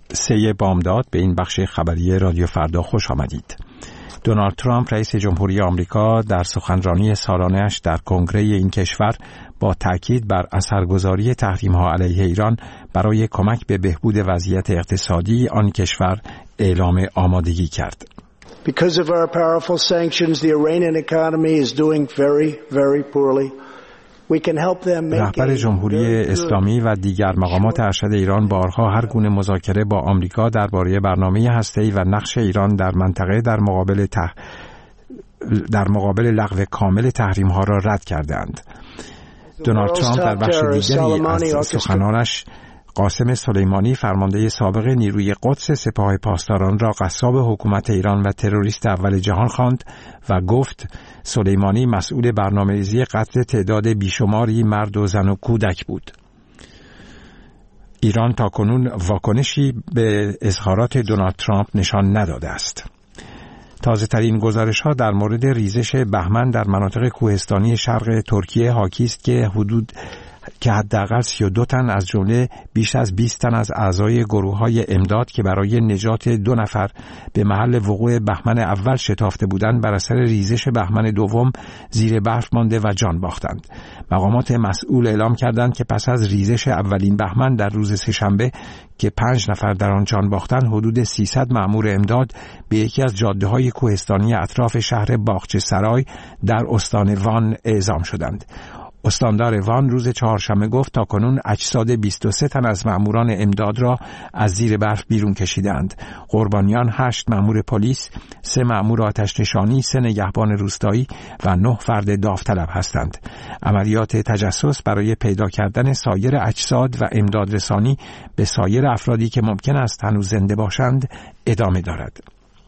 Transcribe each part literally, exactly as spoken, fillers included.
سه بامداد به این بخش خبری رادیو فردا خوش آمدید. دونالد ترامپ رئیس جمهوری آمریکا در سخنرانی سالانه‌اش در کنگره این کشور با تاکید بر اثرگذاری تحریم‌ها علیه ایران برای کمک به بهبود وضعیت اقتصادی آن کشور اعلام آمادگی کرد. Because of our powerful sanctions, the Iranian economy is doing very, very poorly. رهبر جمهوری اسلامی و دیگر مقامات ارشد ایران بارها هر گونه مذاکره با آمریکا درباره برنامه هسته‌ای و نقش ایران در منطقه در مقابل تح... در مقابل لغو کامل تحریم‌ها را رد کردند. دونالد ترامپ در بخش دیگری از سخنانش قاسم سلیمانی فرمانده سابق نیروی قدس سپاه پاسداران را غصاب حکومت ایران و تروریست اول جهان خواند و گفت سلیمانی مسئول برنامه‌ریزی قتل تعداد بیشماری مرد و زن و کودک بود. ایران تاکنون واکنشی به اظهارات دونالد ترامپ نشان نداده است. تازه ترین گزارش ها در مورد ریزش بهمن در مناطق کوهستانی شرق ترکیه حاکی است که حدود که حداقل سی و دو تن از جمله بیش از بیست تن از اعضای گروه‌های امداد که برای نجات دو نفر به محل وقوع بهمن اول شتافته بودند بر اثر ریزش بهمن دوم زیر برف مانده و جان باختند. مقامات مسئول اعلام کردند که پس از ریزش اولین بهمن در روز سه‌شنبه که پنج نفر در آن جان باختند، حدود سیصد مأمور امداد به یکی از جاده‌های کوهستانی اطراف شهر باغچه‌سرای در استان وان اعزام شدند. استاندار وان روز چهارشنبه گفت تاکنون اجساد بیست و سه تن از مأموران امداد را از زیر برف بیرون کشیدند. قربانیان هشت مأمور پلیس، سه مأمور آتش‌نشانی، سه نگهبان روستایی و نه فرد داوطلب هستند. عملیات تجسس برای پیدا کردن سایر اجساد و امداد رسانی به سایر افرادی که ممکن است هنوز زنده باشند ادامه دارد.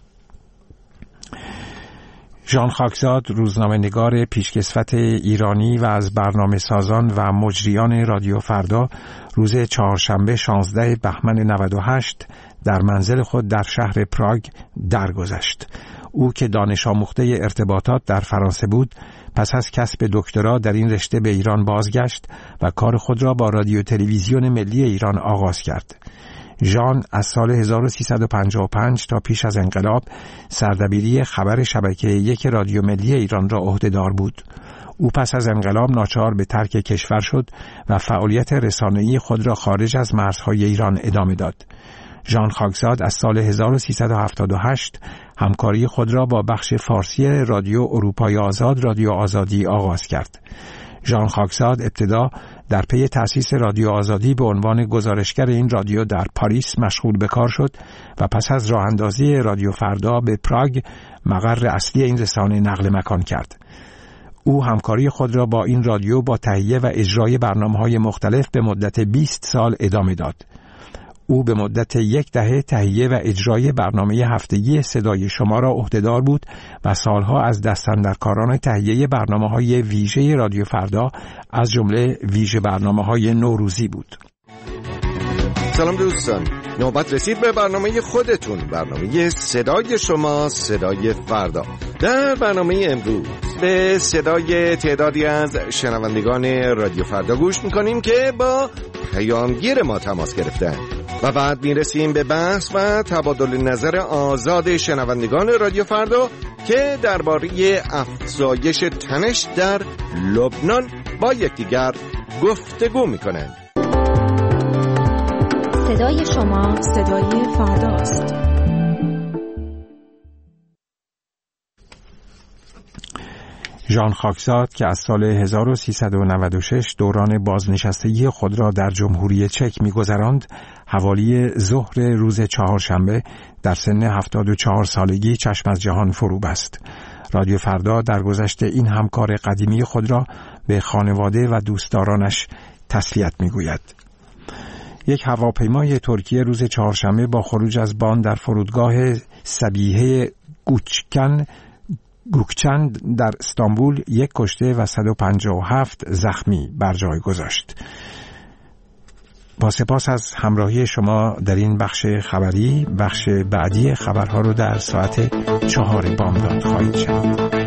ژان خاکزاد، روزنامه‌نگار پیشکسوت ایرانی و از برنامه سازان و مجریان رادیو فردا، روز چهارشنبه شانزده بهمن نود و هشت در منزل خود در شهر پراگ درگذشت. او که دانش آموخته ارتباطات در فرانسه بود، پس از کسب دکترا در این رشته به ایران بازگشت و کار خود را با رادیو تلویزیون ملی ایران آغاز کرد. ژان از سال هزار و سیصد و پنجاه و پنج تا پیش از انقلاب سردبیری خبر شبکه یک رادیو ملی ایران را عهده‌دار بود. او پس از انقلاب ناچار به ترک کشور شد و فعالیت رسانه‌ای خود را خارج از مرزهای ایران ادامه داد. ژان خاکزاد از سال هزار و سیصد و هفتاد و هشت همکاری خود را با بخش فارسی رادیو اروپای آزاد رادیو آزادی آغاز کرد. ژان خاکزاد ابتدا در پی تأسیس رادیو آزادی به عنوان گزارشگر این رادیو در پاریس مشغول به کار شد و پس از راه اندازی رادیو فردا به پراگ مقر اصلی این رسانه نقل مکان کرد. او همکاری خود را با این رادیو با تهیه و اجرای برنامه‌های مختلف به مدت بیست سال ادامه داد. او به مدت یک دهه تهیه و اجرای برنامه هفتگی صدای شما را عهده‌دار بود و سالها از دستاندرکاران تهیه برنامه‌های ویژه رادیو فردا از جمله ویژه برنامه‌های نوروزی بود. سلام دوستان، نوبت رسید به برنامه خودتون، برنامه صدای شما، صدای فردا. در برنامه امروز به صدای تعدادی از شنوندگان رادیو فردا گوش میکنیم که با پیامگیر ما تماس گرفتن و بعد میرسیم به بحث و تبادل نظر آزاد شنوندگان رادیو فردا که درباره افزایش تنش در لبنان با یکدیگر گفتگو میکنند. صدای شما، صدای فرداست. ژان خاکزاد که از سال هزار و سیصد و نود و شش دوران بازنشستگی خود را در جمهوری چک می‌گذراند، حوالی ظهر روز چهارشنبه در سن هفتاد و چهار سالگی چشم از جهان فرو بست. رادیو فردا در گذشت این همکار قدیمی خود را به خانواده و دوستدارانش تسلیت می‌گوید. یک هواپیمای ترکیه روز چهارشنبه با خروج از بان در فرودگاه سبیحه گوچکن گوکچند در استانبول یک کشته و صد و پنجاه و هفت زخمی بر جای گذاشت. با سپاس از همراهی شما در این بخش خبری. بخش بعدی خبرها رو در ساعت چهار بامداد خواهید شنید.